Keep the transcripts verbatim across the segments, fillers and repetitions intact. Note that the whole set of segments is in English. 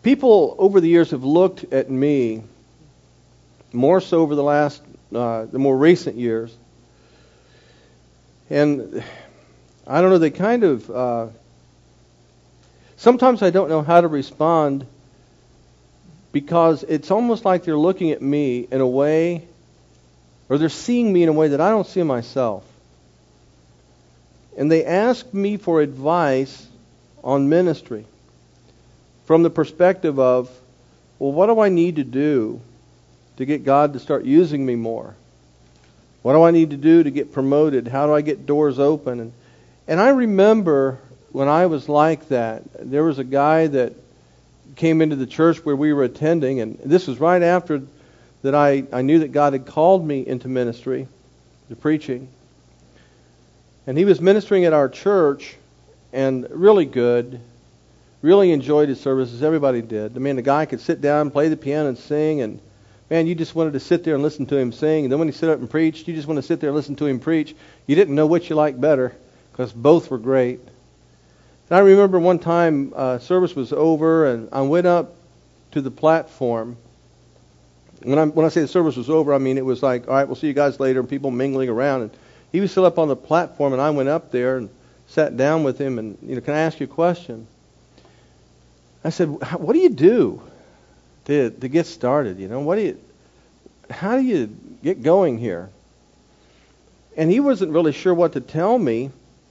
people over the years have looked at me, more so over the last, uh, the more recent years, and I don't know, they kind of, uh, sometimes I don't know how to respond, because it's almost like they're looking at me in a way, or they're seeing me in a way that I don't see myself. And they ask me for advice on ministry from the perspective of, well, what do I need to do to get God to start using me more? What do I need to do to get promoted? How do I get doors open? And, and I remember when I was like that, there was a guy that came into the church where we were attending, and this was right after that I, I knew that God had called me into ministry, to preaching. And he was ministering at our church, and really good, really enjoyed his services. Everybody did. I mean, the guy could sit down, play the piano, and sing, and man, you just wanted to sit there and listen to him sing. And then when he stood up and preached, you just want to sit there and listen to him preach. You didn't know which you liked better, because both were great. And I remember one time, uh, service was over, and I went up to the platform. When I when I say the service was over, I mean it was like, all right, we'll see you guys later, and people mingling around. And he was still up on the platform, and I went up there and sat down with him, and, you know, can I ask you a question? I said, what do you do to to get started? You know, what do you, how do you get going here? And he wasn't really sure what to tell me.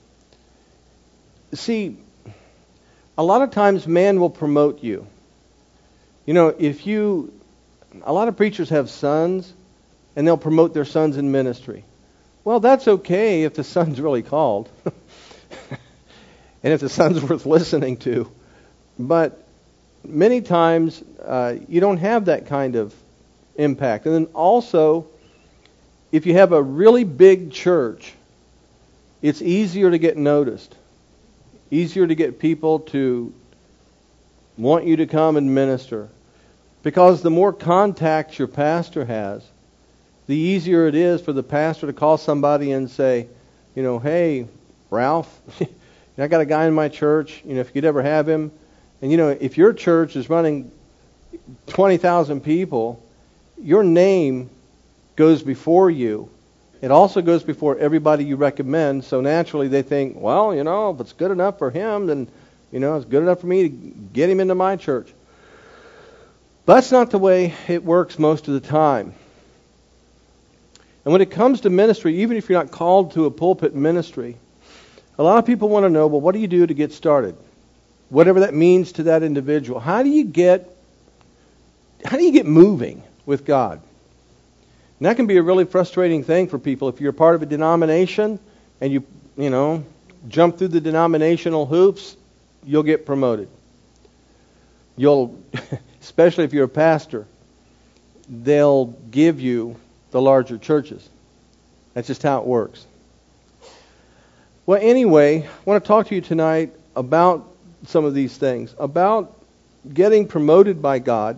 See, a lot of times man will promote you. You know, if you, a lot of preachers have sons, and they'll promote their sons in ministry. Well, that's okay if the son's really called. And if the son's worth listening to. But many times, uh, you don't have that kind of impact. And then also, if you have a really big church, it's easier to get noticed. Easier to get people to want you to come and minister. Because the more contacts your pastor has, the easier it is for the pastor to call somebody and say, you know, hey, Ralph, I got a guy in my church, you know, if you could ever have him. And, you know, if your church is running twenty thousand people, your name goes before you. It also goes before everybody you recommend, so naturally they think, well, you know, if it's good enough for him, then, you know, it's good enough for me to get him into my church. But that's not the way it works most of the time. And when it comes to ministry, even if you're not called to a pulpit ministry, a lot of people want to know, well, what do you do to get started? Whatever that means to that individual. How do you get, how do you get moving with God? And that can be a really frustrating thing for people. If you're part of a denomination and you, you know, jump through the denominational hoops, you'll get promoted. You'll, especially if you're a pastor, they'll give you the larger churches. That's just how it works. Well, anyway, I want to talk to you tonight about some of these things, about getting promoted by God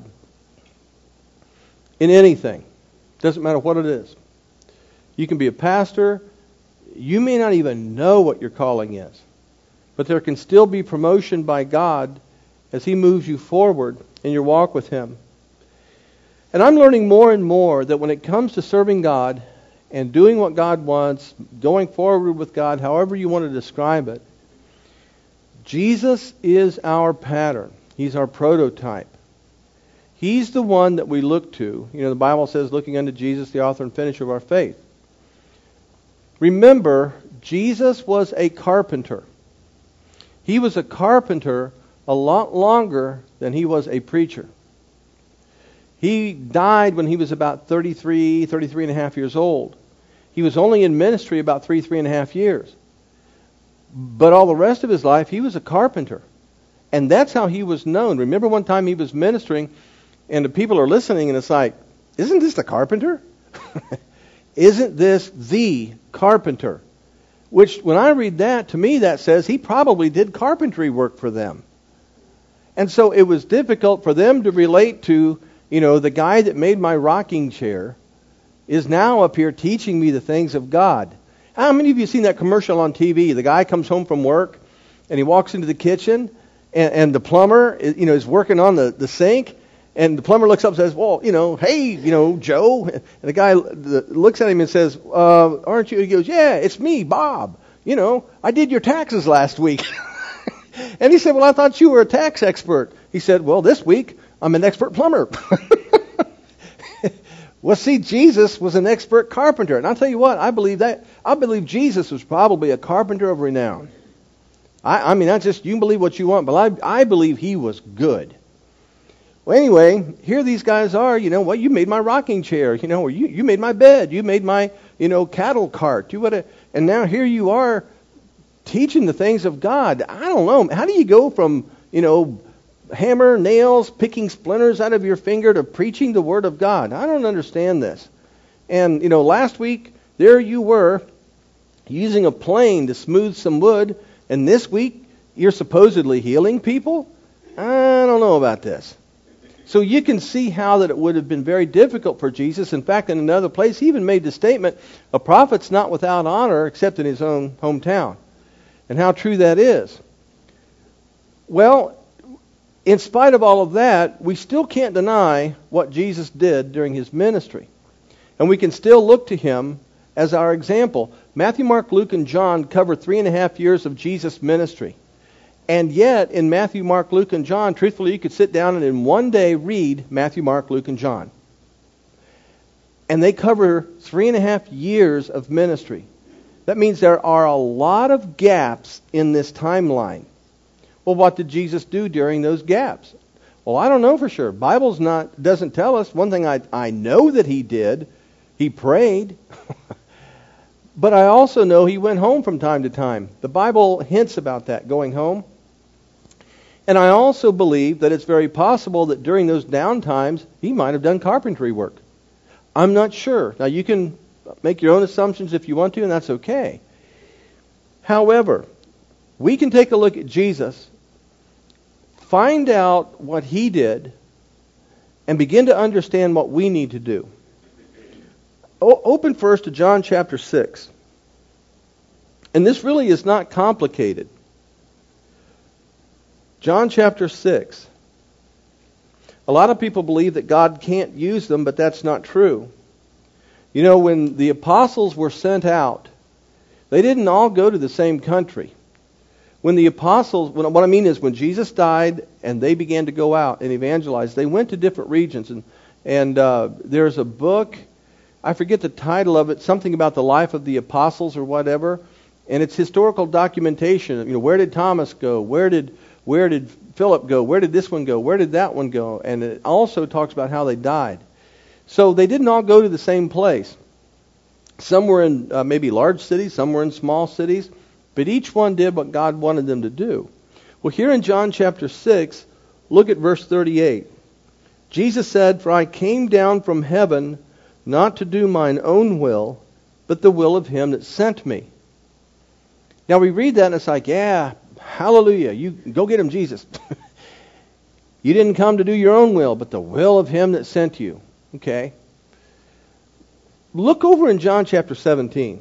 in anything. Doesn't matter what it is. You can be a pastor. You may not even know what your calling is. But there can still be promotion by God as He moves you forward in your walk with Him. And I'm learning more and more that when it comes to serving God and doing what God wants, going forward with God, however you want to describe it, Jesus is our pattern. He's our prototype. He's the one that we look to. You know, the Bible says, looking unto Jesus, the author and finisher of our faith. Remember, Jesus was a carpenter. He was a carpenter a lot longer than he was a preacher. He died when he was about thirty-three, thirty-three and a half years old. He was only in ministry about three, three and a half years. But all the rest of his life, he was a carpenter. And that's how he was known. Remember one time he was ministering, and the people are listening, and it's like, isn't this the carpenter? Isn't this the carpenter? Which, when I read that, to me that says he probably did carpentry work for them. And so it was difficult for them to relate to, you know, the guy that made my rocking chair is now up here teaching me the things of God. How many of you have seen that commercial on T V? The guy comes home from work, and he walks into the kitchen, and, and the plumber, you know, is working on the, the sink, and the plumber looks up and says, well, you know, hey, you know, Joe. And the guy looks at him and says, uh, aren't you? He goes, yeah, it's me, Bob. You know, I did your taxes last week. And he said, well, I thought you were a tax expert. He said, well, this week I'm an expert plumber. Well, see, Jesus was an expert carpenter. And I'll tell you what, I believe that. I believe Jesus was probably a carpenter of renown. I, I mean, not just, you can believe what you want, but I, I believe he was good. Well, anyway, here these guys are, you know, well, you made my rocking chair, you know, or you, you made my bed, you made my, you know, cattle cart, you would, and now here you are teaching the things of God. I don't know. How do you go from, you know, hammer, nails, picking splinters out of your finger to preaching the Word of God? I don't understand this. And, you know, last week, there you were, using a plane to smooth some wood, and this week, you're supposedly healing people? I don't know about this. So you can see how that it would have been very difficult for Jesus. In fact, in another place, he even made the statement, a prophet's not without honor except in his own hometown. And how true that is. Well, in spite of all of that, we still can't deny what Jesus did during his ministry. And we can still look to him as our example. Matthew, Mark, Luke, and John cover three and a half years of Jesus' ministry. And yet, in Matthew, Mark, Luke, and John, truthfully, you could sit down and in one day read Matthew, Mark, Luke, and John. And they cover three and a half years of ministry. That means there are a lot of gaps in this timeline. Well, what did Jesus do during those gaps? Well, I don't know for sure. Bible's not doesn't tell us. One thing I, I know that he did, he prayed. But I also know he went home from time to time. The Bible hints about that, going home. And I also believe that it's very possible that during those down times, he might have done carpentry work. I'm not sure. Now, you can make your own assumptions if you want to, and that's okay. However, we can take a look at Jesus, find out what he did, and begin to understand what we need to do. O- open first to John chapter six. And this really is not complicated. John chapter six. A lot of people believe that God can't use them, but that's not true. You know, when the apostles were sent out, they didn't all go to the same country. When the apostles, what I mean is when Jesus died and they began to go out and evangelize, they went to different regions. And, and uh, there's a book, I forget the title of it, something about the life of the apostles or whatever. And it's historical documentation. You know, where did Thomas go? Where did where did Philip go? Where did this one go? Where did that one go? And it also talks about how they died. So they didn't all go to the same place. Some were in uh, maybe large cities, some were in small cities, but each one did what God wanted them to do. Well, here in John chapter six, look at verse thirty-eight. Jesus said, "For I came down from heaven not to do mine own will, but the will of him that sent me." Now we read that and it's like, yeah, hallelujah, you go get him, Jesus. You didn't come to do your own will, but the will of him that sent you. Okay. Look over in John chapter seventeen.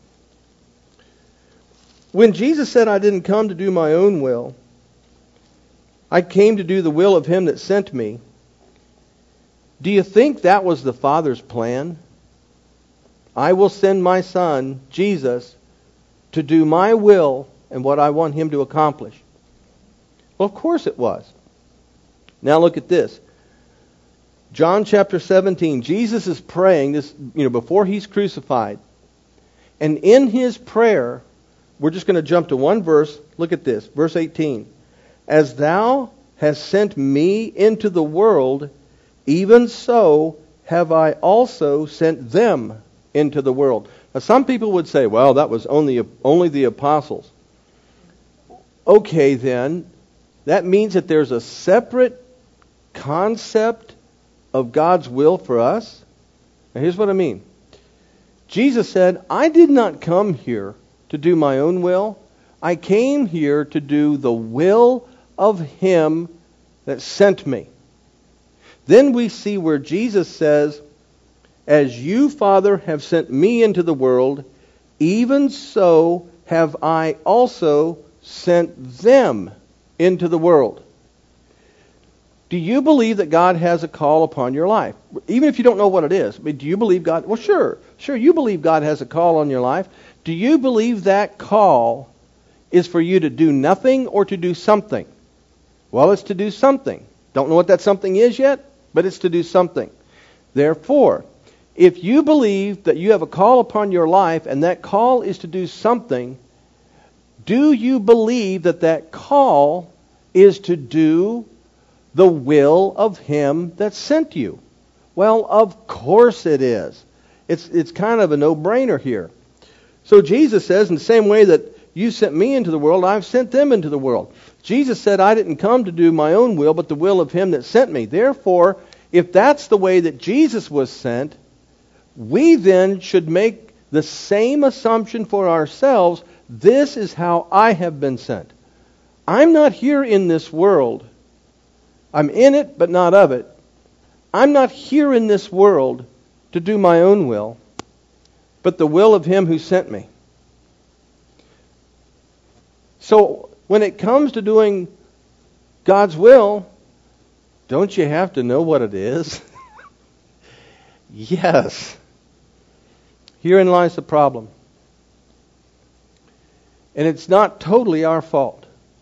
When Jesus said, "I didn't come to do my own will, I came to do the will of him that sent me," do you think that was the Father's plan? I will send my Son, Jesus, to do my will and what I want him to accomplish. Well, of course it was. Now look at this. John chapter seventeen. Jesus is praying this, you know, before he's crucified. And in his prayer, we're just going to jump to one verse. Look at this. Verse eighteen. "As thou hast sent me into the world, even so have I also sent them into the world." Now, some people would say, well, that was only only the apostles. Okay, then, that means that there's a separate concept of God's will for us. Now, here's what I mean. Jesus said, "I did not come here to do my own will. I came here to do the will of him that sent me." Then we see where Jesus says, "As you, Father, have sent me into the world, even so have I also sent them into the world. Do you believe that God has a call upon your life? Even if you don't know what it is. But do you believe God? Well, sure. Sure, you believe God has a call on your life. Do you believe that call is for you to do nothing or to do something? Well, it's to do something. Don't know what that something is yet, but it's to do something. Therefore, if you believe that you have a call upon your life and that call is to do something, do you believe that that call is to do the will of Him that sent you? Well, of course it is. It's, it's kind of a no-brainer here. So Jesus says, in the same way that you sent me into the world, I've sent them into the world. Jesus said, I didn't come to do my own will, but the will of Him that sent me. Therefore, if that's the way that Jesus was sent, we then should make the same assumption for ourselves. This is how I have been sent. I'm not here in this world. I'm in it, but not of it. I'm not here in this world to do my own will, but the will of Him who sent me. So, when it comes to doing God's will, don't you have to know what it is? Yes. Herein lies the problem. And it's not totally our fault.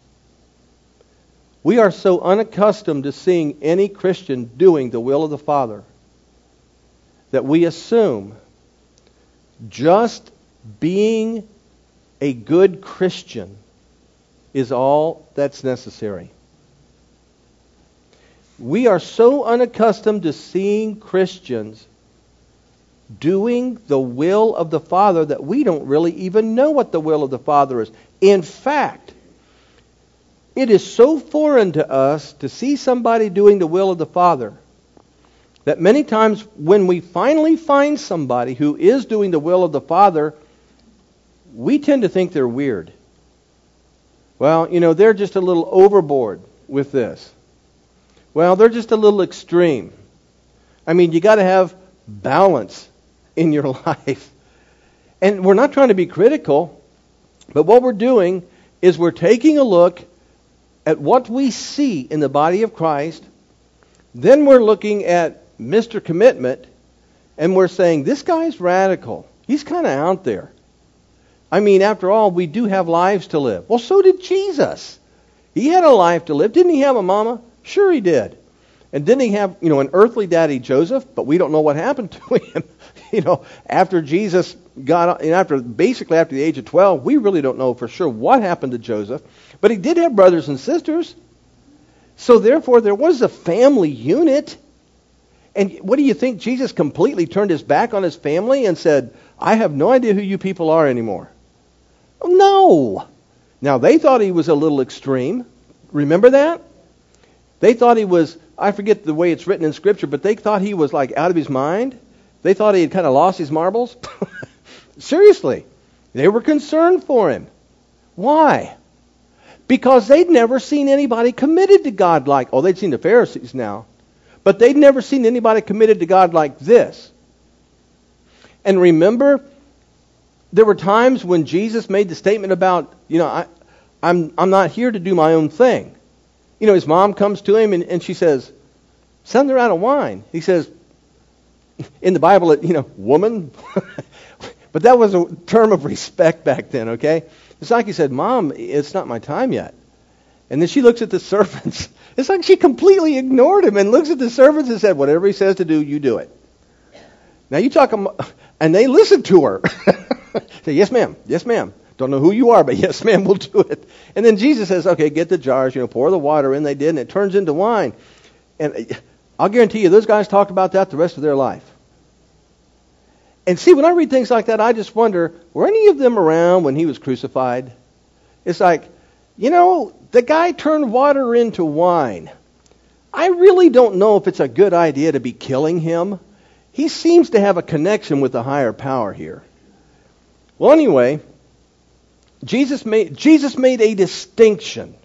We are so unaccustomed to seeing any Christian doing the will of the Father that we assume just being a good Christian is all that's necessary. We are so unaccustomed to seeing Christians doing the will of the Father that we don't really even know what the will of the Father is. In fact, it is so foreign to us to see somebody doing the will of the Father that many times when we finally find somebody who is doing the will of the Father, we tend to think they're weird. Well, you know, they're just a little overboard with this. Well, they're just a little extreme. I mean, you got to have balance in your life. And we're not trying to be critical, but what we're doing is we're taking a look at what we see in the body of Christ. Then we're looking at Mister Commitment, and we're saying, this guy's radical. He's kind of out there. I mean, after all, we do have lives to live. Well, so did Jesus. He had a life to live. Didn't he have a mama? Sure he did. And didn't he have, you know, an earthly daddy, Joseph? But we don't know what happened to him. You know, after Jesus got, and after basically after the age of twelve, we really don't know for sure what happened to Joseph. But he did have brothers and sisters. So therefore, there was a family unit. And what do you think? Jesus completely turned his back on his family and said, I have no idea who you people are anymore. No. Now, they thought he was a little extreme. Remember that? They thought he was, I forget the way it's written in Scripture, but they thought he was like out of his mind. They thought he had kind of lost his marbles. Seriously. They were concerned for him. Why? Because they'd never seen anybody committed to God like, oh, they'd seen the Pharisees now. But they'd never seen anybody committed to God like this. And remember, there were times when Jesus made the statement about, you know, I, I'm I'm not here to do my own thing. You know, his mom comes to him and, and she says, son, they're out of wine. He says, in the Bible, it, you know, woman. But that was a term of respect back then, okay? It's like he said, Mom, it's not my time yet. And then she looks at the servants. It's like she completely ignored him and looks at the servants and said, whatever he says to do, you do it. Now you talk, and they listened to her. Say, yes, ma'am. Yes, ma'am. Don't know who you are, but yes, ma'am, we'll do it. And then Jesus says, okay, get the jars, you know, pour the water in. They did, and it turns into wine. And I'll guarantee you, those guys talked about that the rest of their life. And see, when I read things like that, I just wonder, were any of them around when he was crucified? It's like, you know, the guy turned water into wine. I really don't know if it's a good idea to be killing him. He seems to have a connection with the higher power here. Well, anyway, Jesus made, Jesus made a distinction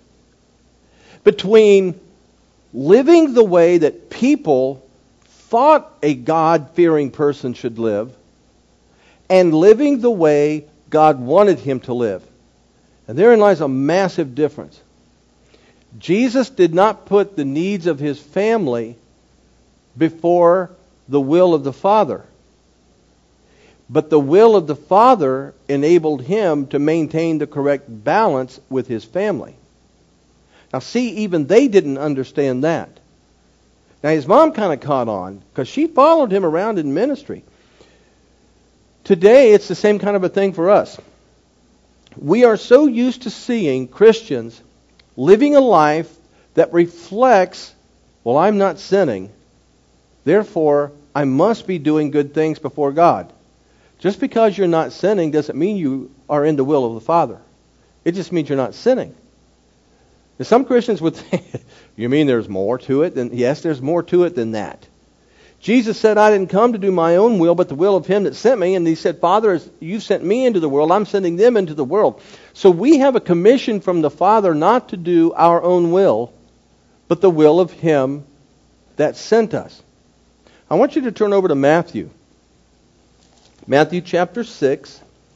between living the way that people thought a God-fearing person should live and living the way God wanted him to live. And therein lies a massive difference. Jesus did not put the needs of his family before the will of the Father. But the will of the Father enabled him to maintain the correct balance with his family. Now see, even they didn't understand that. Now his mom kind of caught on because she followed him around in ministry. Today it's the same kind of a thing for us. We are so used to seeing Christians living a life that reflects, well, I'm not sinning, therefore I must be doing good things before God. Just because you're not sinning doesn't mean you are in the will of the Father. It just means you're not sinning. And some Christians would think, you mean there's more to it? Than, yes, there's more to it than that. Jesus said, I didn't come to do my own will, but the will of him that sent me. And he said, Father, as you sent me into the world, I'm sending them into the world. So we have a commission from the Father not to do our own will, but the will of him that sent us. I want you to turn over to Matthew. Matthew chapter six.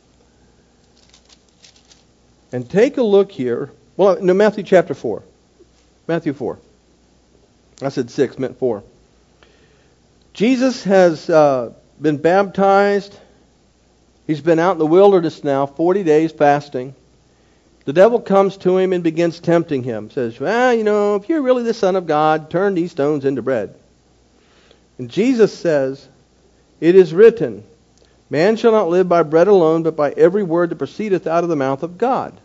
And take a look here. Well, no, Matthew chapter four. Matthew four. I said six, meant four. Jesus has uh, been baptized. He's been out in the wilderness now, forty days fasting. The devil comes to him and begins tempting him. Says, well, you know, if you're really the Son of God, turn these stones into bread. And Jesus says, it is written, man shall not live by bread alone, but by every word that proceedeth out of the mouth of God.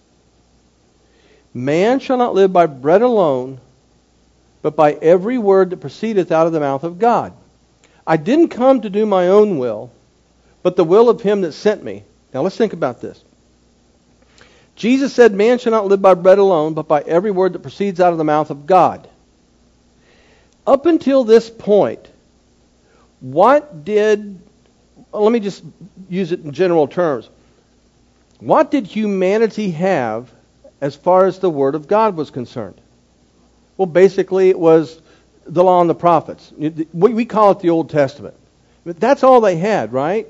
Man shall not live by bread alone, but by every word that proceedeth out of the mouth of God. I didn't come to do my own will, but the will of him that sent me. Now let's think about this. Jesus said, man shall not live by bread alone, but by every word that proceeds out of the mouth of God. Up until this point, what did, well, let me just use it in general terms. What did humanity have as far as the Word of God was concerned? Well, basically it was the law and the prophets. We call it the Old Testament. But that's all they had, right?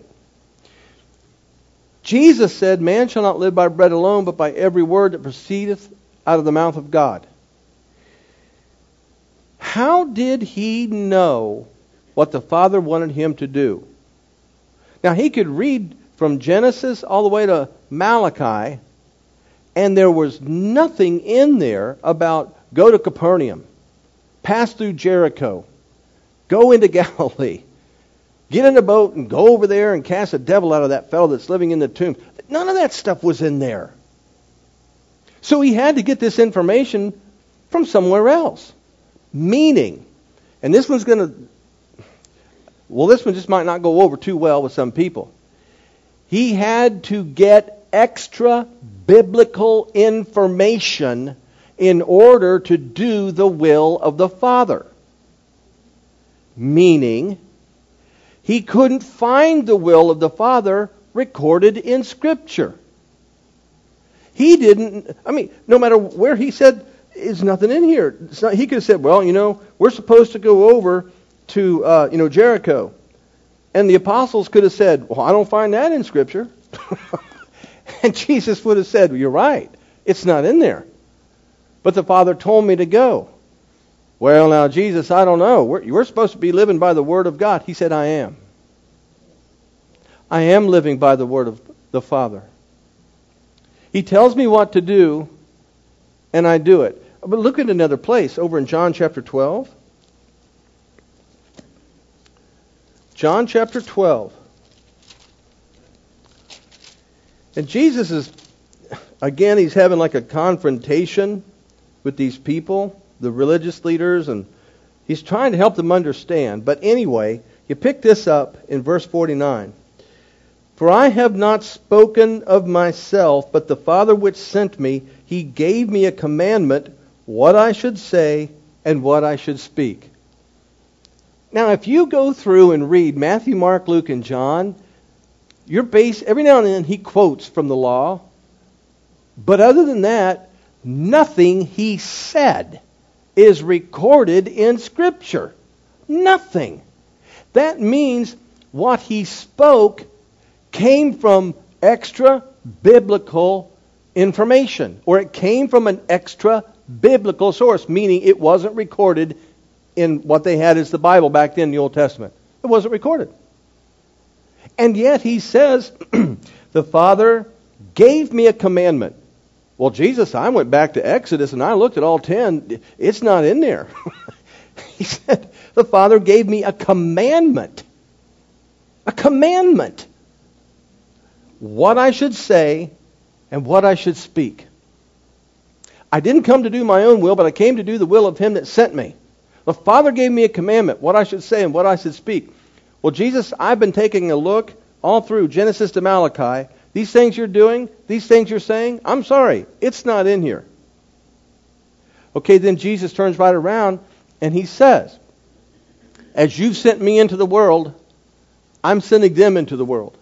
Jesus said, man shall not live by bread alone, but by every word that proceedeth out of the mouth of God. How did he know what the Father wanted him to do? Now, he could read from Genesis all the way to Malachi, and there was nothing in there about go to Capernaum, pass through Jericho, go into Galilee, get in a boat and go over there and cast a devil out of that fellow that's living in the tomb. None of that stuff was in there. So he had to get this information from somewhere else. Meaning, and this one's going to, well, this one just might not go over too well with some people. He had to get extra biblical information in order to do the will of the Father. Meaning, he couldn't find the will of the Father recorded in Scripture. He didn't, I mean, no matter where he said, there's nothing in here. It's not, he could have said, well, you know, we're supposed to go over to, uh, you know, Jericho. And the apostles could have said, well, I don't find that in Scripture. And Jesus would have said, well, you're right. It's not in there. But the Father told me to go. Well, now, Jesus, I don't know. We're, we're supposed to be living by the Word of God. He said, I am. I am living by the Word of the Father. He tells me what to do, and I do it. But look at another place, over in John chapter twelve. John chapter twelve. And Jesus is, again, he's having like a confrontation with these people, the religious leaders, and he's trying to help them understand. But anyway, you pick this up in verse forty-nine. For I have not spoken of myself, but the Father which sent me, he gave me a commandment, what I should say and what I should speak. Now, if you go through and read Matthew, Mark, Luke, and John, you're based, every now and then he quotes from the law. But other than that, nothing he said is recorded in Scripture. Nothing. That means what he spoke came from extra biblical information, or it came from an extra biblical source, meaning it wasn't recorded in what they had as the Bible back then in the Old Testament. It wasn't recorded. And yet he says, the Father gave me a commandment. Well, Jesus, I went back to Exodus and I looked at all ten. It's not in there. He said, the Father gave me a commandment. A commandment. What I should say and what I should speak. I didn't come to do my own will, but I came to do the will of Him that sent me. The Father gave me a commandment, what I should say and what I should speak. Well, Jesus, I've been taking a look all through Genesis to Malachi. These things you're doing, these things you're saying, I'm sorry, it's not in here. Okay, then Jesus turns right around and He says, as you've sent me into the world, I'm sending them into the world.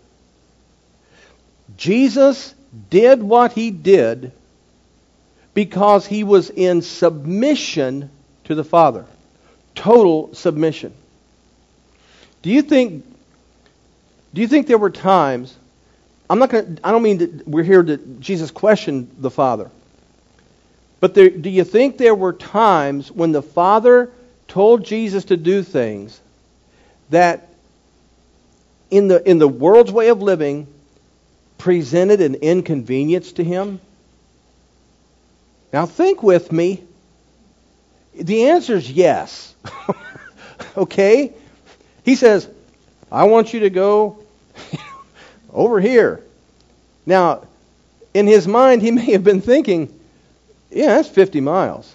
Jesus did what He did because He was in submission to the Father. Total submission. Do you think do you think there were times, I'm not going to I don't mean that we're here to Jesus question the Father. But there, do you think there were times when the Father told Jesus to do things that in the in the world's way of living presented an inconvenience to Him? Now think with me. The answer is yes. Okay? He says, I want you to go over here. Now, in his mind, he may have been thinking, yeah, that's fifty miles.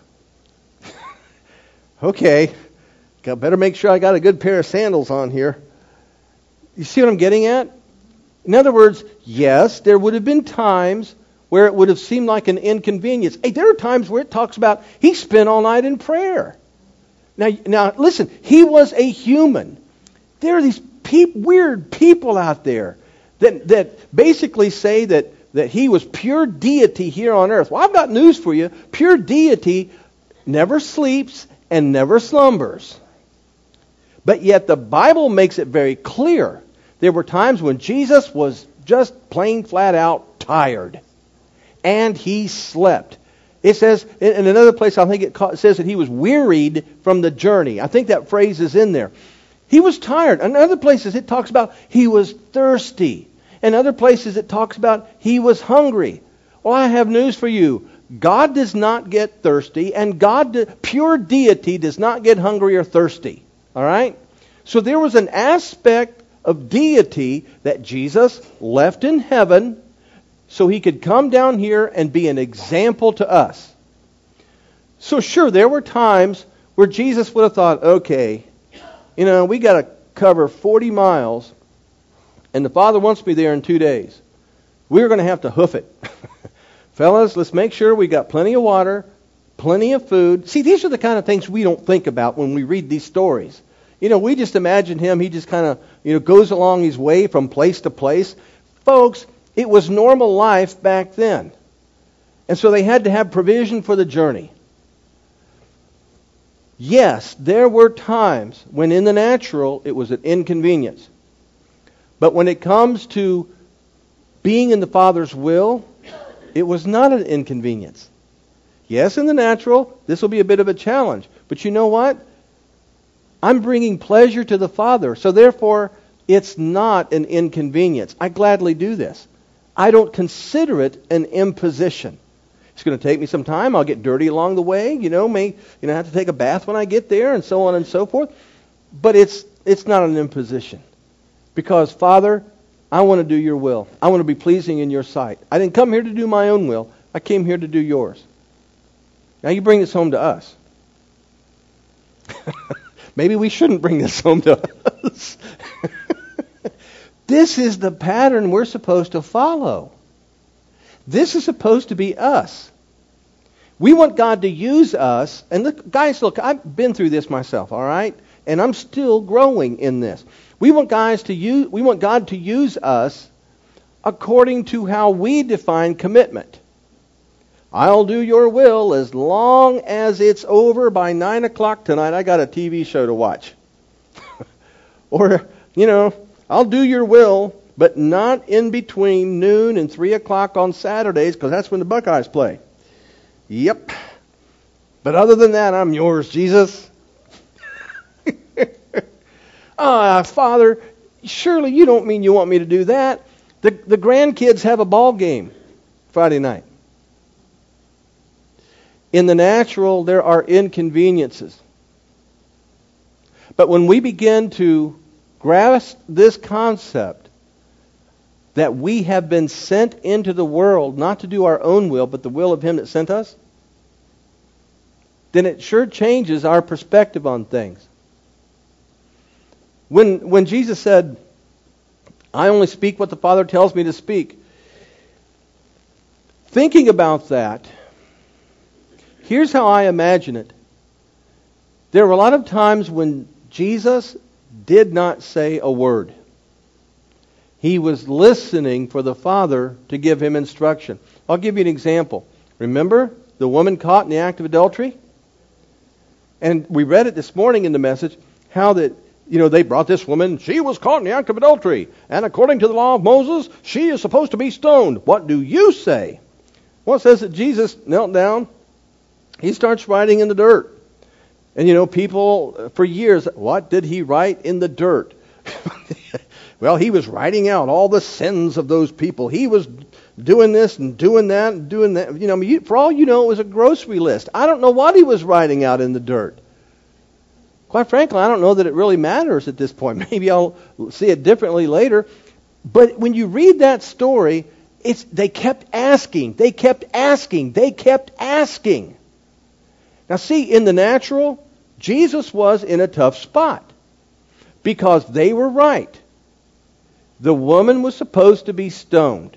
Okay, got better make sure I got a good pair of sandals on here. You see what I'm getting at? In other words, yes, there would have been times where it would have seemed like an inconvenience. Hey, there are times where it talks about he spent all night in prayer. Now, now listen, he was a human. There are these pe- weird people out there that that basically say that, that he was pure deity here on earth. Well, I've got news for you. Pure deity never sleeps and never slumbers. But yet the Bible makes it very clear. There were times when Jesus was just plain flat out tired. And He slept. It says, in another place I think it says that He was wearied from the journey. I think that phrase is in there. He was tired. In other places it talks about He was thirsty. In other places it talks about He was hungry. Well, I have news for you. God does not get thirsty, and God, pure deity, does not get hungry or thirsty. All right? So there was an aspect of deity that Jesus left in heaven so He could come down here and be an example to us. So sure, there were times where Jesus would have thought, okay, you know, we got to cover forty miles, and the Father wants me there in two days. We're going to have to hoof it. Fellas, let's make sure we got plenty of water, plenty of food. See, these are the kind of things we don't think about when we read these stories. You know, we just imagine Him, He just kind of, you know, goes along His way from place to place. Folks, it was normal life back then. And so they had to have provision for the journey. Yes, there were times when in the natural it was an inconvenience. But when it comes to being in the Father's will, it was not an inconvenience. Yes, in the natural, this will be a bit of a challenge. But you know what? I'm bringing pleasure to the Father. So therefore, it's not an inconvenience. I gladly do this. I don't consider it an imposition. It's going to take me some time. I'll get dirty along the way. You know, may you know have to take a bath when I get there, and so on and so forth. But it's it's not an imposition, because Father, I want to do Your will. I want to be pleasing in Your sight. I didn't come here to do my own will. I came here to do Yours. Now you bring this home to us. Maybe we shouldn't bring this home to us. This is the pattern we're supposed to follow. This is supposed to be us. We want God to use us. And look, guys, look, I've been through this myself, all right? And I'm still growing in this. We want guys to use we want God to use us according to how we define commitment. I'll do Your will as long as it's over by nine o'clock tonight. I got a T V show to watch. Or, you know, I'll do Your will, but not in between noon and three o'clock on Saturdays, because that's when the Buckeyes play. Yep. But other than that, I'm yours, Jesus. Ah, Father, surely you don't mean you want me to do that. The, the grandkids have a ball game Friday night. In the natural, there are inconveniences. But when we begin to grasp this concept that we have been sent into the world not to do our own will, but the will of Him that sent us, then it sure changes our perspective on things. When, when Jesus said, I only speak what the Father tells me to speak, thinking about that, here's how I imagine it. There were a lot of times when Jesus did not say a word. He was listening for the Father to give Him instruction. I'll give you an example. Remember the woman caught in the act of adultery? And we read it this morning in the message, how that, you know, they brought this woman, she was caught in the act of adultery, and according to the law of Moses, she is supposed to be stoned. What do you say? Well, it says that Jesus knelt down, He starts writing in the dirt. And, you know, people for years, what did He write in the dirt? Well, He was writing out all the sins of those people. He was doing this and doing that and doing that. You know, I mean, for all you know, it was a grocery list. I don't know what He was writing out in the dirt. Quite frankly, I don't know that it really matters at this point. Maybe I'll see it differently later. But when you read that story, it's they kept asking, they kept asking, they kept asking. Now see, in the natural, Jesus was in a tough spot because they were right. The woman was supposed to be stoned.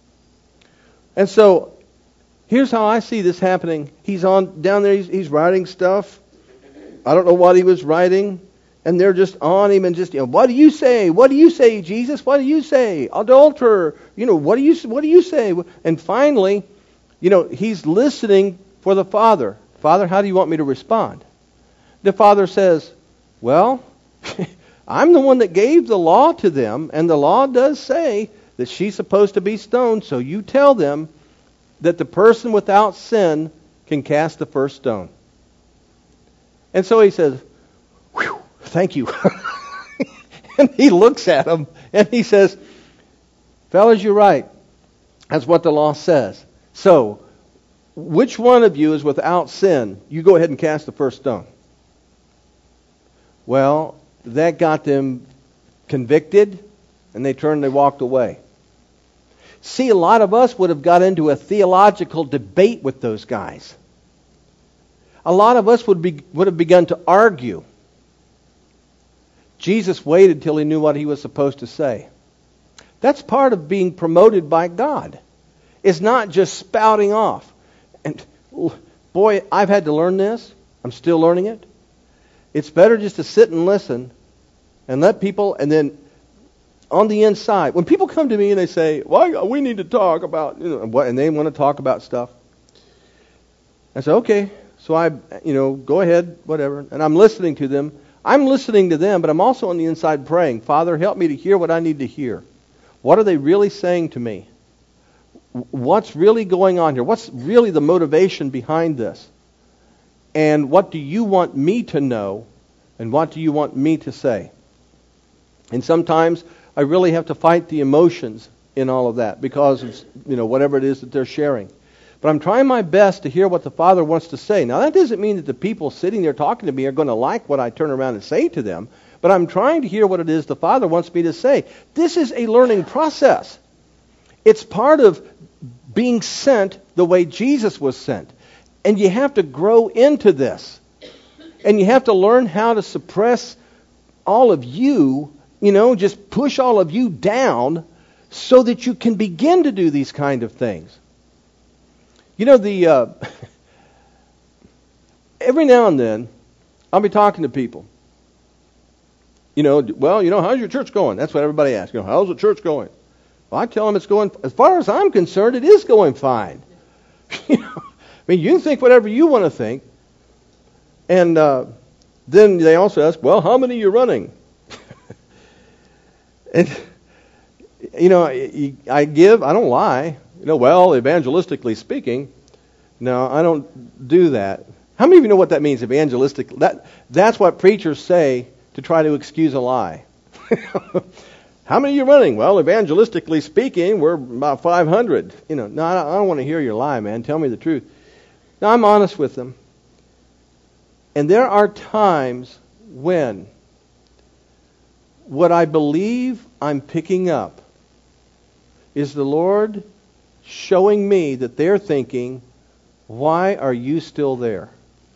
And so, here's how I see this happening. He's on down there, he's, he's writing stuff. I don't know what he was writing. And they're just on him and just, you know, what do you say? What do you say, Jesus? What do you say? Adulterer. You know, what do you, what do you say? And finally, you know, he's listening for the Father. Father, how do you want me to respond? The Father says, well, I'm the one that gave the law to them, and the law does say that she's supposed to be stoned, so you tell them that the person without sin can cast the first stone. And so he says, whew, thank you. And he looks at them, and he says, fellas, you're right. That's what the law says. So, which one of you is without sin? You go ahead and cast the first stone. Well, that got them convicted, and they turned and they walked away. See, a lot of us would have got into a theological debate with those guys. A lot of us would be would have begun to argue. Jesus waited till He knew what He was supposed to say. That's part of being promoted by God. It's not just spouting off. And boy, I've had to learn this. I'm still learning it. It's better just to sit and listen and let people, and then on the inside, when people come to me and they say, "Why we need to talk about," you know, what, and they want to talk about stuff, I say, "Okay." So I, you know, go ahead, whatever, and I'm listening to them. I'm listening to them, but I'm also on the inside praying, Father, help me to hear what I need to hear. What are they really saying to me? What's really going on here? What's really the motivation behind this? And what do you want me to know? And what do you want me to say? And sometimes I really have to fight the emotions in all of that because it's, you know, whatever it is that they're sharing. But I'm trying my best to hear what the Father wants to say. Now, that doesn't mean that the people sitting there talking to me are going to like what I turn around and say to them, but I'm trying to hear what it is the Father wants me to say. This is a learning process. It's part of being sent the way Jesus was sent. And you have to grow into this. And you have to learn how to suppress all of you, you know, just push all of you down so that you can begin to do these kind of things. You know, the uh, every now and then, I'll be talking to people. You know, well, you know, how's your church going? That's what everybody asks. You know, how's the church going? Well, I tell them it's going, as far as I'm concerned, it is going fine. You know, I mean, you can think whatever you want to think. And uh, then they also ask, well, how many are you running? And, you know, I give, I don't lie. You know, well, evangelistically speaking, no, I don't do that. How many of you know what that means, evangelistic? That, that's what preachers say to try to excuse a lie. How many are you running? Well, evangelistically speaking, we're about five hundred. You know, no, I don't, I don't want to hear your lie, man. Tell me the truth. Now, I'm honest with them. And there are times when what I believe I'm picking up is the Lord showing me that they're thinking, why are you still there?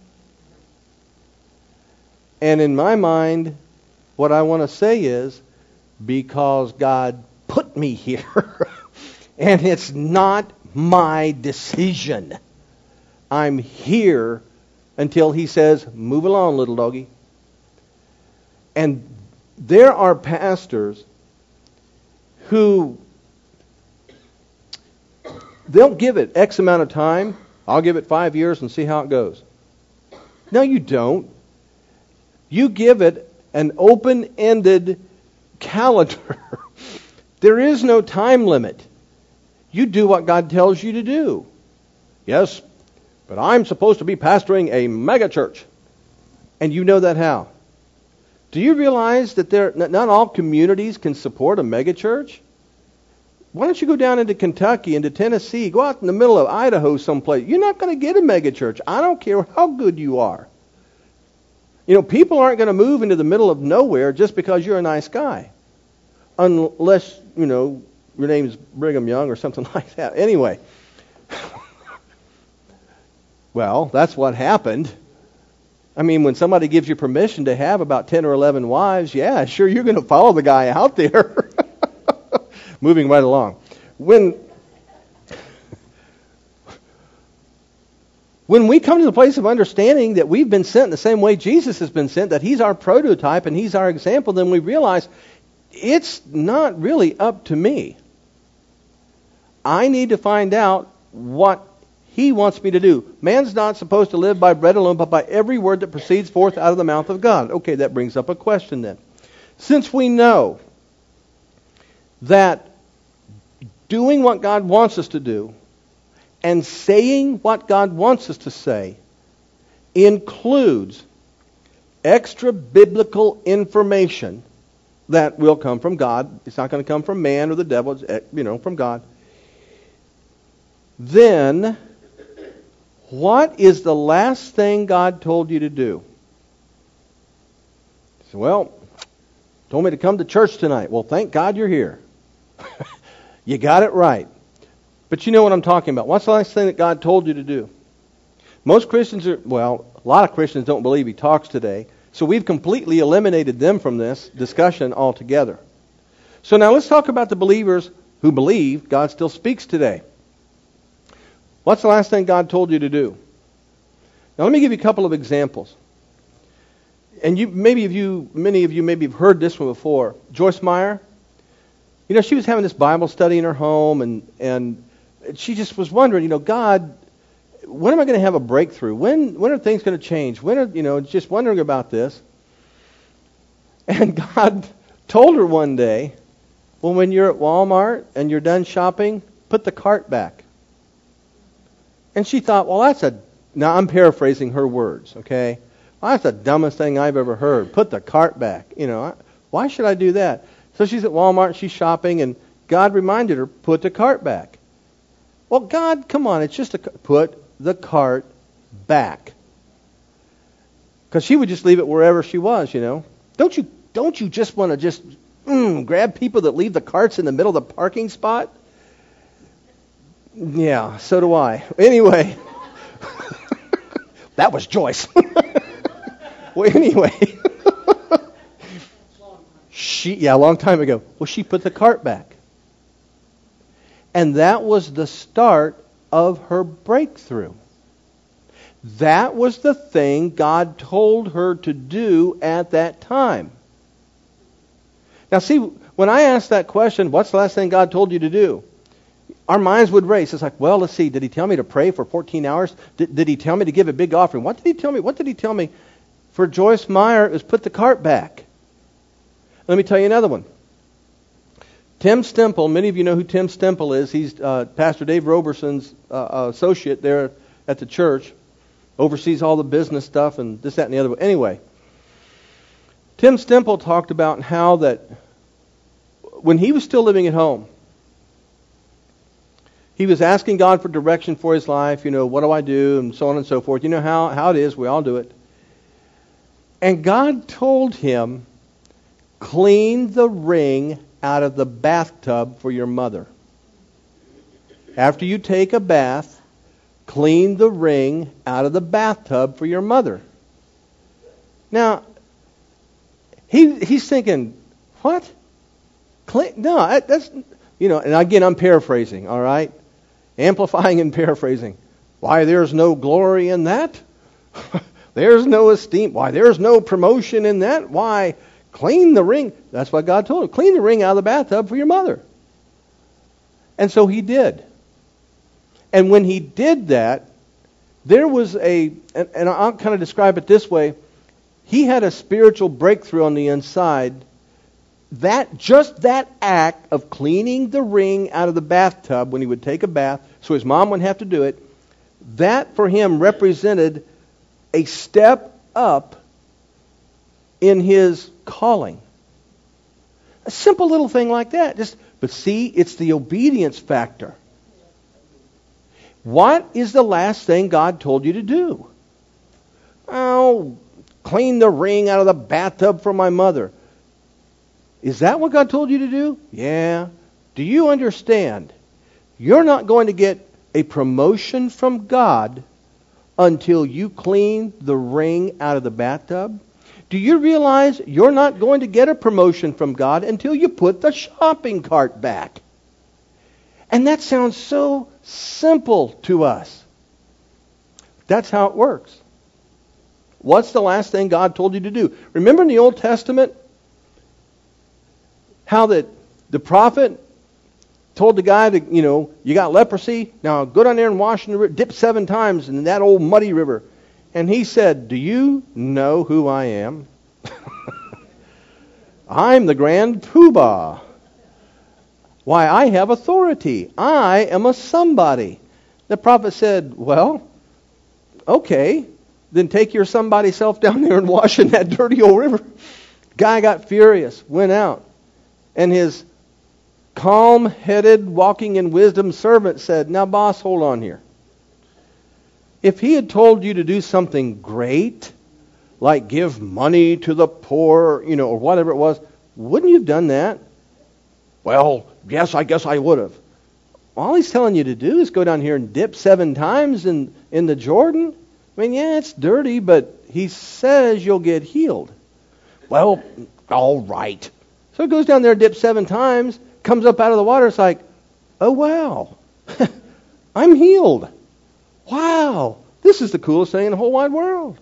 And in my mind, what I want to say is, because God put me here. And it's not my decision. I'm here until He says, move along, little doggy. And there are pastors who, they'll give it X amount of time. I'll give it five years and see how it goes. No, you don't. You give it an open-ended calendar. There is no time limit. You do what God tells you to do. Yes, but I'm supposed to be pastoring a mega church. And you know that how? Do you realize that there not all communities can support a mega church? Why don't you go down into Kentucky, into Tennessee, go out in the middle of Idaho someplace. You're not going to get a mega church. I don't care how good you are. You know, people aren't going to move into the middle of nowhere just because you're a nice guy. Unless, you know, your name's Brigham Young or something like that. Anyway. Well, that's what happened. I mean, when somebody gives you permission to have about ten or eleven wives, yeah, sure, you're going to follow the guy out there. Moving right along. When when we come to the place of understanding that we've been sent the same way Jesus has been sent, that He's our prototype and He's our example, then we realize it's not really up to me. I need to find out what He wants me to do. Man's not supposed to live by bread alone, but by every word that proceeds forth out of the mouth of God. Okay, that brings up a question then. Since we know that doing what God wants us to do and saying what God wants us to say includes extra biblical information that will come from God. It's not going to come from man or the devil, it's, you know, from God. Then, what is the last thing God told you to do? He said, well, told me to come to church tonight. Well, thank God you're here. You got it right. But you know what I'm talking about. What's the last thing that God told you to do? Most Christians are, well, a lot of Christians don't believe He talks today. So we've completely eliminated them from this discussion altogether. So now let's talk about the believers who believe God still speaks today. What's the last thing God told you to do? Now let me give you a couple of examples. And you, maybe of you, many of you maybe have heard this one before. Joyce Meyer, you know, she was having this Bible study in her home, and and she just was wondering, you know, God, when am I going to have a breakthrough? When when are things going to change? When are, you know, just wondering about this. And God told her one day, well, when you're at Walmart and you're done shopping, put the cart back. And she thought, well, that's a, now I'm paraphrasing her words, okay? Well, that's the dumbest thing I've ever heard. Put the cart back. You know, why should I do that? So she's at Walmart, she's shopping, and God reminded her, put the cart back. Well, God, come on, it's just a, put the cart back. Because she would just leave it wherever she was, you know. Don't you, don't you just want to just mm, grab people that leave the carts in the middle of the parking spot? Yeah, so do I. Anyway, that was Joyce. Well, anyway, she yeah, a long time ago. Well, she put the cart back, and that was the start of her breakthrough. That was the thing God told her to do at that time. Now, see, when I ask that question, what's the last thing God told you to do? Our minds would race. It's like, well, let's see. Did He tell me to pray for fourteen hours? Did, did He tell me to give a big offering? What did He tell me? What did He tell me? For Joyce Meyer, it was put the cart back. Let me tell you another one. Tim Stemple. Many of you know who Tim Stemple is. He's uh, Pastor Dave Roberson's uh, associate there at the church. oversees all the business stuff and this, that, and the other. Anyway, Tim Stemple talked about how that when he was still living at home, he was asking God for direction for his life, you know, what do I do, and so on and so forth. You know how, how it is, we all do it. And God told him, clean the ring out of the bathtub for your mother. After you take a bath, clean the ring out of the bathtub for your mother. Now, he he's thinking, what? Clean? No, that's, you know, and again, I'm paraphrasing, all right? Amplifying and paraphrasing. Why, there's no glory in that? There's no esteem. Why, there's no promotion in that? Why, clean the ring. That's what God told him. Clean the ring out of the bathtub for your mother. And so he did. And when he did that, there was a, and, and I'll kind of describe it this way, he had a spiritual breakthrough on the inside. That, just that act of cleaning the ring out of the bathtub when he would take a bath, so his mom wouldn't have to do it, that for him represented a step up in his calling. A simple little thing like that. Just, but see, it's the obedience factor. What is the last thing God told you to do? Oh, clean the ring out of the bathtub for my mother. Is that what God told you to do? Yeah. Do you understand? You're not going to get a promotion from God until you clean the ring out of the bathtub. Do you realize you're not going to get a promotion from God until you put the shopping cart back? And that sounds so simple to us. That's how it works. What's the last thing God told you to do? Remember in the Old Testament how that the prophet told the guy that, you know, you got leprosy, now go down there and wash in the river, dip seven times in that old muddy river. And he said, do you know who I am? I'm the grand poobah. Why, I have authority. I am a somebody. The prophet said, well, okay, then take your somebody self down there and wash in that dirty old river. Guy got furious, went out. And his calm-headed, walking in wisdom servant said, now, boss, hold on here. If he had told you to do something great, like give money to the poor, you know, or whatever it was, wouldn't you have done that? Well, yes, I guess I would have. All he's telling you to do is go down here and dip seven times in, in the Jordan. I mean, yeah, it's dirty, but he says you'll get healed. Well, all right. So it goes down there, dips seven times, comes up out of the water. It's like, oh, wow, I'm healed. Wow, this is the coolest thing in the whole wide world.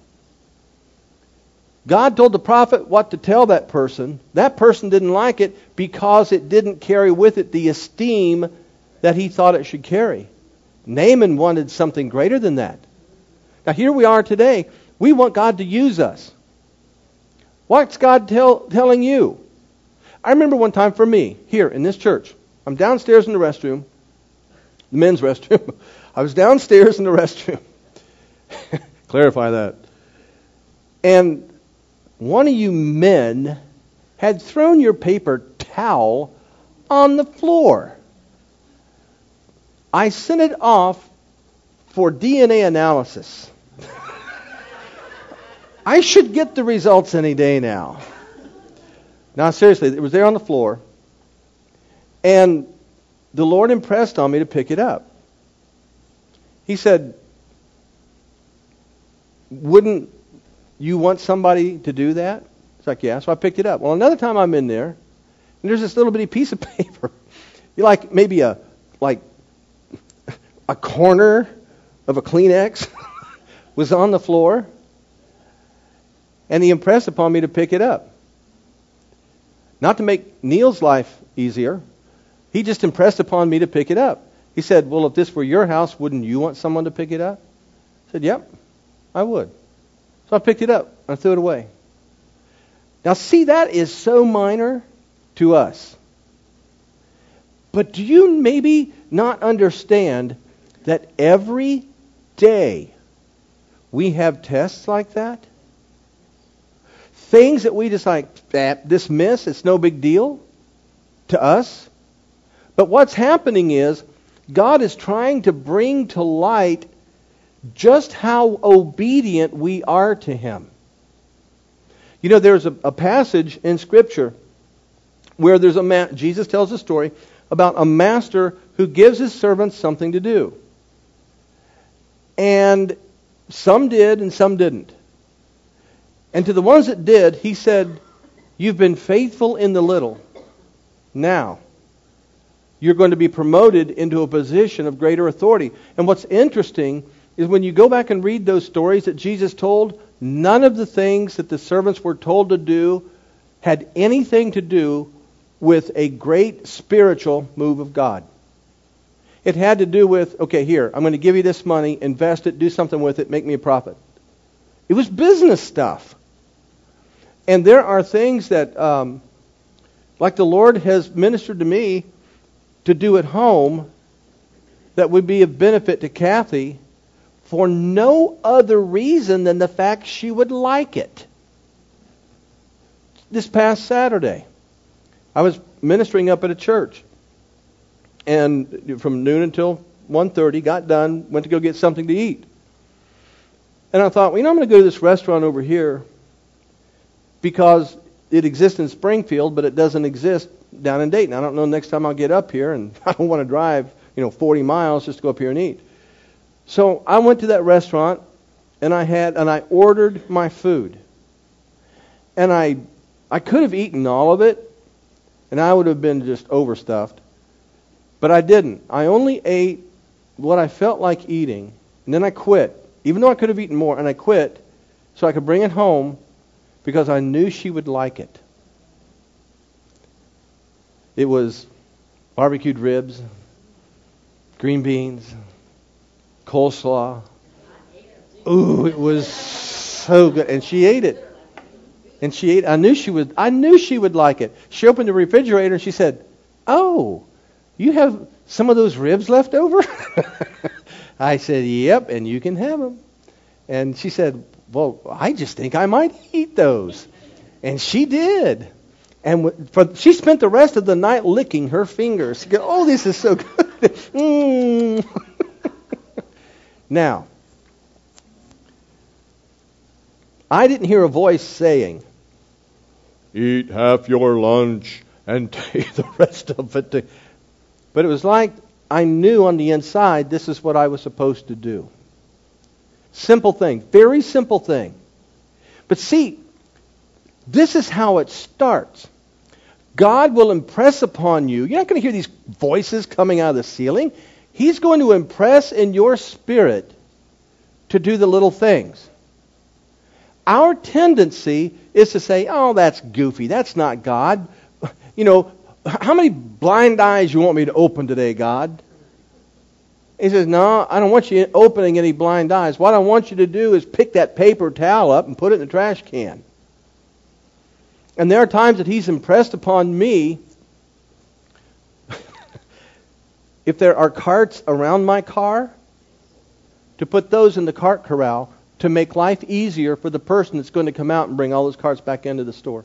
God told the prophet what to tell that person. That person didn't like it because it didn't carry with it the esteem that he thought it should carry. Naaman wanted something greater than that. Now here we are today. We want God to use us. What's God tell, telling you? I remember one time for me, here in this church, I'm downstairs in the restroom, the men's restroom. I was downstairs in the restroom. Clarify that. And one of you men had thrown your paper towel on the floor. I sent it off for D N A analysis. I should get the results any day now. Now, seriously, it was there on the floor. And the Lord impressed on me to pick it up. He said, wouldn't you want somebody to do that? It's like, yeah. So I picked it up. Well, another time I'm in there, and there's this little bitty piece of paper. You like maybe a like a corner of a Kleenex was on the floor. And he impressed upon me to pick it up. Not to make Neil's life easier. He just impressed upon me to pick it up. He said, well, if this were your house, wouldn't you want someone to pick it up? I said, yep, I would. So I picked it up and I threw it away. Now, see, that is so minor to us. But do you maybe not understand that every day we have tests like that? Things that we just like eh, dismiss, it's no big deal to us. But what's happening is God is trying to bring to light just how obedient we are to Him. You know, there's a, a passage in Scripture where there's a ma- Jesus tells a story about a master who gives his servants something to do. And some did and some didn't. And to the ones that did, he said, "You've been faithful in the little. Now, you're going to be promoted into a position of greater authority." And what's interesting is when you go back and read those stories that Jesus told, none of the things that the servants were told to do had anything to do with a great spiritual move of God. It had to do with, okay, here, I'm going to give you this money, invest it, do something with it, make me a profit. It was business stuff. And there are things that, um, like the Lord has ministered to me to do at home that would be of benefit to Kathy for no other reason than the fact she would like it. This past Saturday, I was ministering up at a church. And from noon until one thirty, got done, went to go get something to eat. And I thought, well, you know, I'm going to go to this restaurant over here because it exists in Springfield, but it doesn't exist down in Dayton. I don't know next time I'll get up here, and I don't want to drive, you know, forty miles just to go up here and eat. So I went to that restaurant, and I had, and I ordered my food. And I, I could have eaten all of it, and I would have been just overstuffed. But I didn't. I only ate what I felt like eating, and then I quit. Even though I could have eaten more, and I quit so I could bring it home because I knew she would like it. It was barbecued ribs, green beans, coleslaw. Ooh, it was so good. And she ate it. And she ate. I knew she would. I knew she would like it. She opened the refrigerator and she said, "Oh, you have some of those ribs left over?" I said, "Yep, and you can have them." And she said, "Well, I just think I might eat those." And she did. And for, she spent the rest of the night licking her fingers. She goes, "Oh, this is so good." mm. Now, I didn't hear a voice saying, "Eat half your lunch and take the rest of it." To... But it was like I knew on the inside this is what I was supposed to do. Simple thing. Very simple thing. But see, this is how it starts. God will impress upon you. You're not going to hear these voices coming out of the ceiling. He's going to impress in your spirit to do the little things. Our tendency is to say, "Oh, that's goofy. That's not God. You know, how many blind eyes you want me to open today, God?" He says, "No, I don't want you opening any blind eyes. What I want you to do is pick that paper towel up and put it in the trash can." And there are times that He's impressed upon me, if there are carts around my car, to put those in the cart corral to make life easier for the person that's going to come out and bring all those carts back into the store.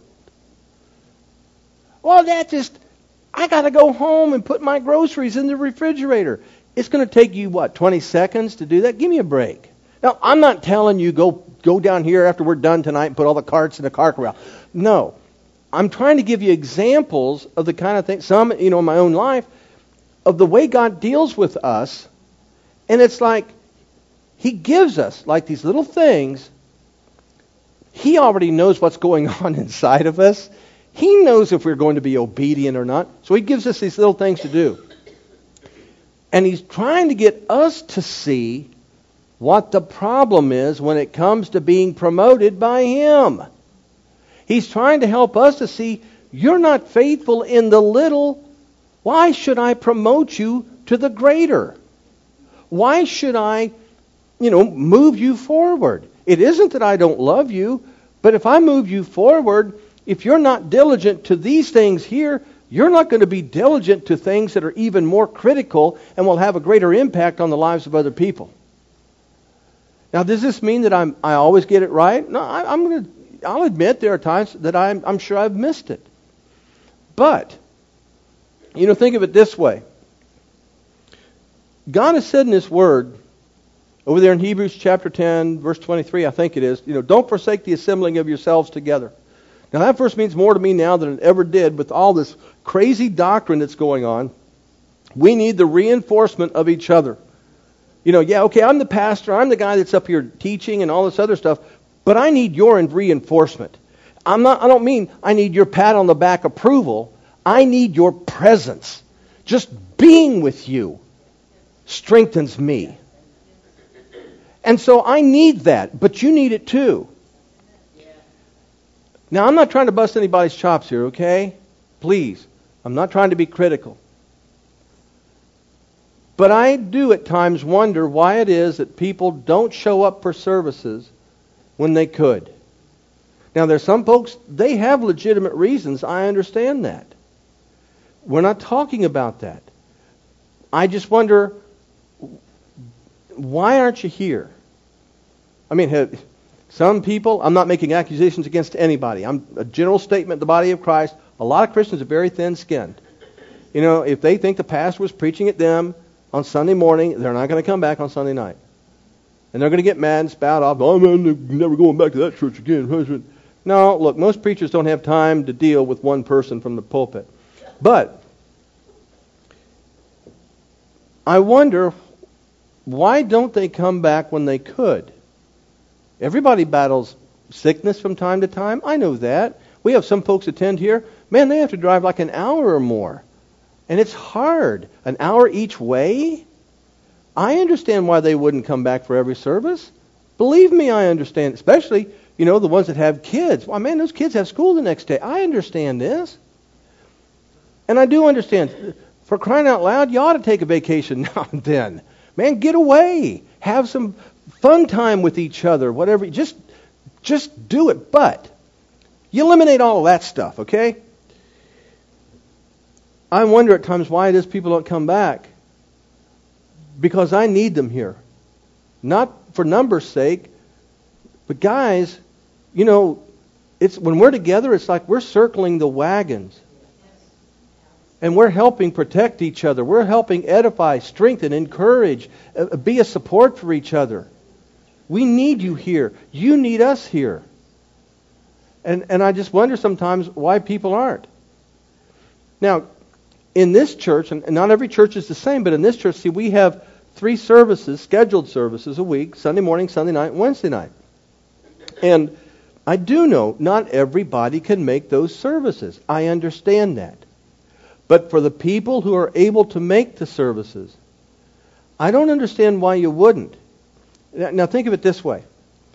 Well, that just, I got to go home and put my groceries in the refrigerator. It's going to take you, what, twenty seconds to do that? Give me a break. Now, I'm not telling you go go down here after we're done tonight and put all the carts in the cart corral. No. I'm trying to give you examples of the kind of things, some, you know, in my own life, of the way God deals with us. And it's like He gives us, like these little things. He already knows what's going on inside of us. He knows if we're going to be obedient or not. So He gives us these little things to do. And He's trying to get us to see what the problem is when it comes to being promoted by Him. He's trying to help us to see, you're not faithful in the little. Why should I promote you to the greater? Why should I, you know, move you forward? It isn't that I don't love you, but if I move you forward, if you're not diligent to these things here, you're not going to be diligent to things that are even more critical and will have a greater impact on the lives of other people. Now, does this mean that I'm I always get it right? No, I, I'm going to. I'll admit there are times that I'm I'm sure I've missed it. But, you know, think of it this way. God has said in His Word, over there in Hebrews chapter ten, verse twenty-three, I think it is, you know, don't forsake the assembling of yourselves together. Now, that verse means more to me now than it ever did with all this crazy doctrine that's going on. We need the reinforcement of each other. You know, yeah, okay, I'm the pastor, I'm the guy that's up here teaching and all this other stuff, but I need your reinforcement. I'm not, I don't mean I need your pat on the back approval. I need your presence. Just being with you strengthens me. And so I need that, but you need it too. Now, I'm not trying to bust anybody's chops here, okay? Please. I'm not trying to be critical. But I do at times wonder why it is that people don't show up for services when they could. Now, there's some folks, they have legitimate reasons. I understand that. We're not talking about that. I just wonder, why aren't you here? I mean, have, some people, I'm not making accusations against anybody. I'm a general statement, the body of Christ. A lot of Christians are very thin-skinned. You know, if they think the pastor was preaching at them on Sunday morning, they're not going to come back on Sunday night. And they're going to get mad and spout off, oh, I'm never going back to that church again. No, look, most preachers don't have time to deal with one person from the pulpit. But I wonder, why don't they come back when they could? Everybody battles sickness from time to time. I know that. We have some folks attend here. Man, they have to drive like an hour or more. And it's hard. An hour each way? I understand why they wouldn't come back for every service. Believe me, I understand. Especially, you know, the ones that have kids. Well, man, those kids have school the next day. I understand this. And I do understand. For crying out loud, you ought to take a vacation now and then. Man, get away. Have some fun time with each other. Whatever. Just, just do it. But you eliminate all of that stuff, okay? I wonder at times why it is people don't come back. Because I need them here. Not for numbers' sake, but guys, you know, it's when we're together, it's like we're circling the wagons. And we're helping protect each other. We're helping edify, strengthen, encourage, uh, be a support for each other. We need you here. You need us here. And and I just wonder sometimes why people aren't. Now, in this church, and not every church is the same, but in this church, see, we have three services, scheduled services a week, Sunday morning, Sunday night, and Wednesday night. And I do know not everybody can make those services. I understand that. But for the people who are able to make the services, I don't understand why you wouldn't. Now think of it this way.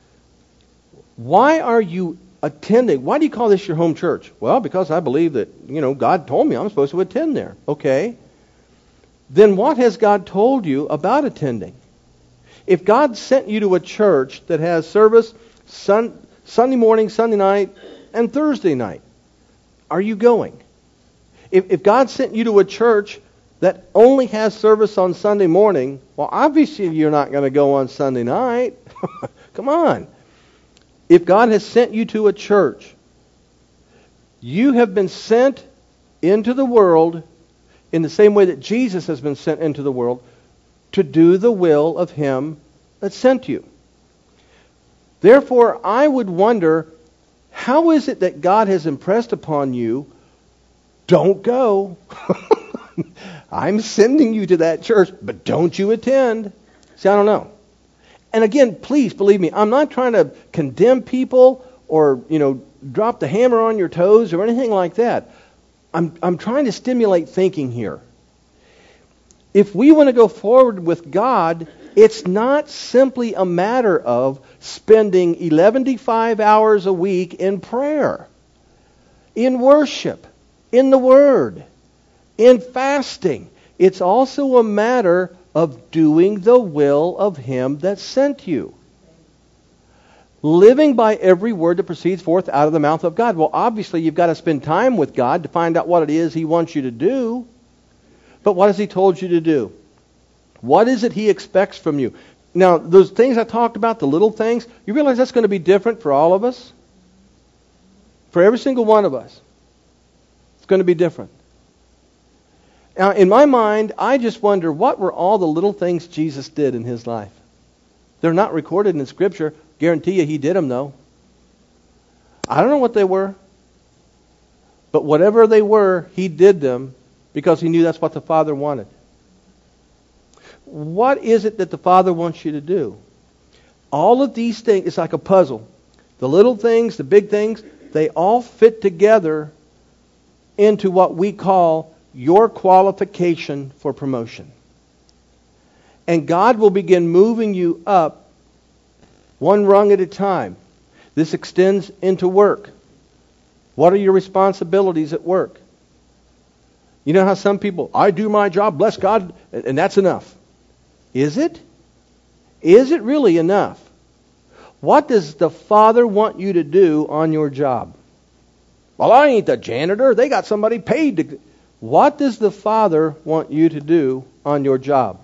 Why are you attending? Why do you call this your home church? Well, because I believe that, you know, God told me I'm supposed to attend there. Okay. Then what has God told you about attending? If God sent you to a church that has service sun, Sunday morning, Sunday night, and Thursday night, are you going? If, if God sent you to a church that only has service on Sunday morning, well, obviously you're not going to go on Sunday night. Come on. If God has sent you to a church, you have been sent into the world in the same way that Jesus has been sent into the world to do the will of Him that sent you. Therefore, I would wonder, how is it that God has impressed upon you, don't go. I'm sending you to that church, but don't you attend. See, I don't know. And again, please believe me, I'm not trying to condemn people or, you know, drop the hammer on your toes or anything like that. I'm I'm trying to stimulate thinking here. If we want to go forward with God, it's not simply a matter of spending eleven to five hours a week in prayer, in worship, in the Word, in fasting. It's also a matter of doing the will of Him that sent you. Living by every word that proceeds forth out of the mouth of God. Well, obviously you've got to spend time with God to find out what it is He wants you to do. But what has He told you to do? What is it He expects from you? Now, those things I talked about, the little things, you realize that's going to be different for all of us? For every single one of us. It's going to be different. Now, in my mind, I just wonder, what were all the little things Jesus did in his life? They're not recorded in Scripture. Guarantee you he did them, though. I don't know what they were. But whatever they were, he did them because he knew that's what the Father wanted. What is it that the Father wants you to do? All of these things, it's like a puzzle. The little things, the big things, they all fit together into what we call your qualification for promotion. And God will begin moving you up one rung at a time. This extends into work. What are your responsibilities at work? You know how some people, I do my job, bless God, and that's enough. Is it? Is it really enough? What does the Father want you to do on your job? Well, I ain't the janitor. They got somebody paid to... What does the Father want you to do on your job?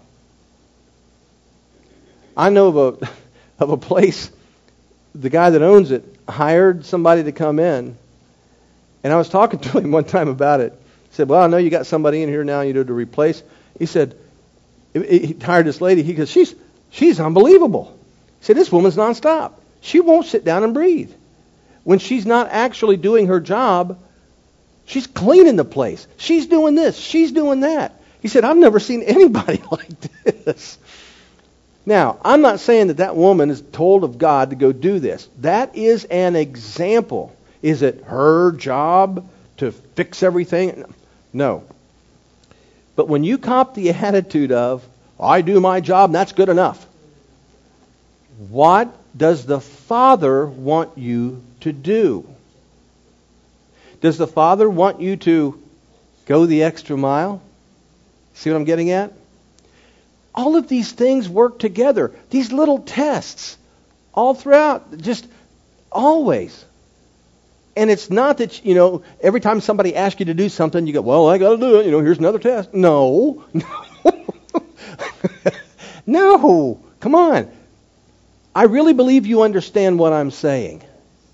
I know of a, of a place, the guy that owns it hired somebody to come in, and I was talking to him one time about it. He said, well, I know you got somebody in here now you know to replace. He said, he hired this lady. He goes, she's, she's unbelievable. He said, this woman's nonstop. She won't sit down and breathe. When she's not actually doing her job, she's cleaning the place. She's doing this. She's doing that. He said, I've never seen anybody like this. Now, I'm not saying that that woman is told of God to go do this. That is an example. Is it her job to fix everything? No. But when you cop the attitude of, I do my job and that's good enough, what does the Father want you to do? Does the Father want you to go the extra mile? See what I'm getting at? All of these things work together. These little tests, all throughout, just always. And it's not that, you know, every time somebody asks you to do something, you go, well, I got to do it. You know, here's another test. No. No. Come on. I really believe you understand what I'm saying.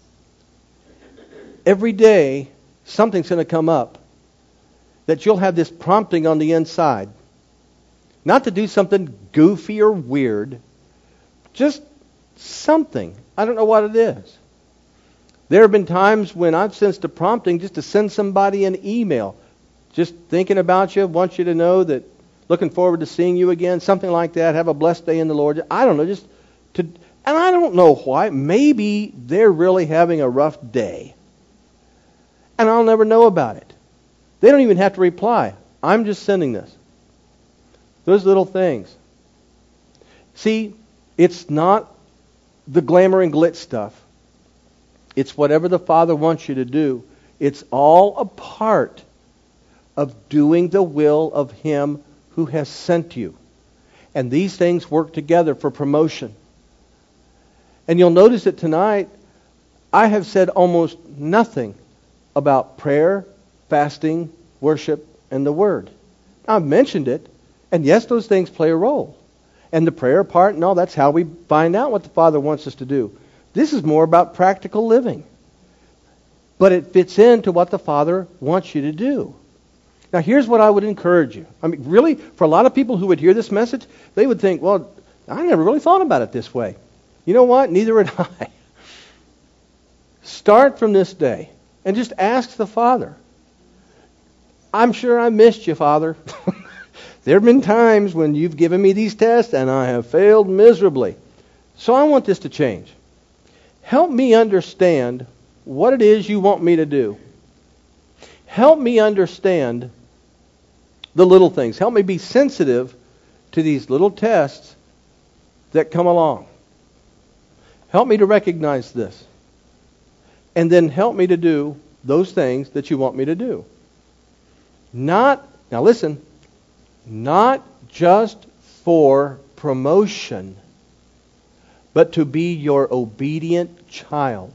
Every day, something's going to come up that you'll have this prompting on the inside. Not to do something goofy or weird. Just something. I don't know what it is. There have been times when I've sensed a prompting just to send somebody an email. Just thinking about you, want you to know that, looking forward to seeing you again, something like that. Have a blessed day in the Lord. I don't know, just to, and I don't know why. Maybe they're really having a rough day. And I'll never know about it. They don't even have to reply. I'm just sending this. Those little things. See, it's not the glamour and glitz stuff. It's whatever the Father wants you to do. It's all a part of doing the will of Him who has sent you. And these things work together for promotion. And you'll notice that tonight, I have said almost nothing about prayer, fasting, worship, and the Word. I've mentioned it, and yes, those things play a role. And the prayer part, no, that's how we find out what the Father wants us to do. This is more about practical living. But it fits into what the Father wants you to do. Now, here's what I would encourage you. I mean, really, for a lot of people who would hear this message, they would think, well, I never really thought about it this way. You know what? Neither had I. Start from this day and just ask the Father. I'm sure I missed you, Father. There have been times when you've given me these tests and I have failed miserably. So I want this to change. Help me understand what it is you want me to do. Help me understand the little things. Help me be sensitive to these little tests that come along. Help me to recognize this. And then help me to do those things that you want me to do. Not, now listen, not just for promotion, but to be your obedient child.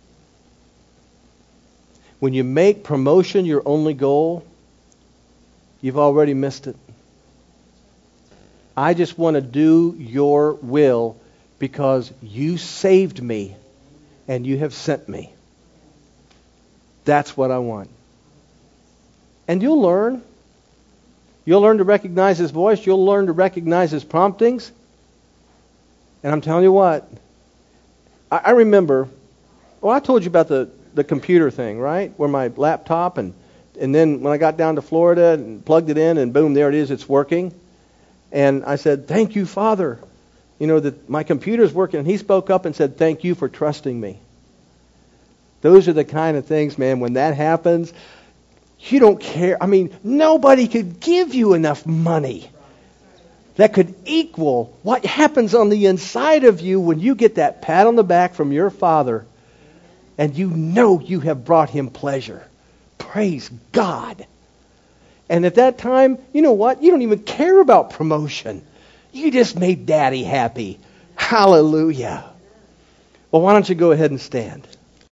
When you make promotion your only goal, you've already missed it. I just want to do your will because you saved me and you have sent me. That's what I want. And you'll learn. You'll learn to recognize His voice. You'll learn to recognize His promptings. And I'm telling you what, I, I remember, well, I told you about the, the computer thing, right? Where my laptop, and, and then when I got down to Florida and plugged it in, and boom, there it is, it's working. And I said, thank you, Father. You know, that my computer's working. And He spoke up and said, thank you for trusting me. Those are the kind of things, man, when that happens, you don't care. I mean, nobody could give you enough money that could equal what happens on the inside of you when you get that pat on the back from your Father and you know you have brought Him pleasure. Praise God. And at that time, you know what? You don't even care about promotion. You just made Daddy happy. Hallelujah. Well, why don't you go ahead and stand?